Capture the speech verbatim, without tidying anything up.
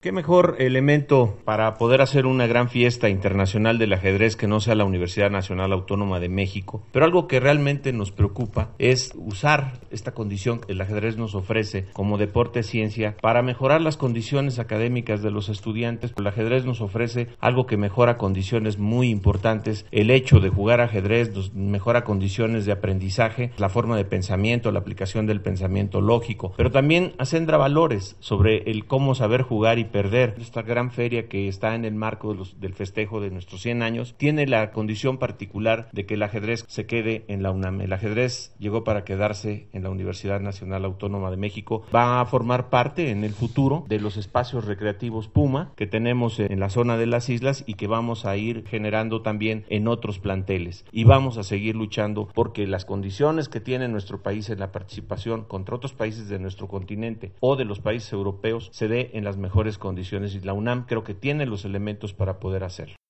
¿Qué mejor elemento para poder hacer una gran fiesta internacional del ajedrez que no sea la Universidad Nacional Autónoma de México? Pero algo que realmente nos preocupa es usar esta condición que el ajedrez nos ofrece como deporte ciencia para mejorar las condiciones académicas de los estudiantes. El ajedrez nos ofrece algo que mejora condiciones muy importantes. El hecho de jugar ajedrez nos mejora condiciones de aprendizaje, la forma de pensamiento, la aplicación del pensamiento lógico, pero también acendra valores sobre el cómo saber jugar y perder. Esta gran feria que está en el marco de los, del festejo de nuestros cien años tiene la condición particular de que el ajedrez se quede en la UNAM. El ajedrez llegó para quedarse en la Universidad Nacional Autónoma de México. Va a formar parte en el futuro de los espacios recreativos Puma que tenemos en la zona de las islas y que vamos a ir generando también en otros planteles. Y vamos a seguir luchando porque las condiciones que tiene nuestro país en la participación contra otros países de nuestro continente o de los países europeos se dé en las mejores condiciones, y la UNAM creo que tiene los elementos para poder hacerlo.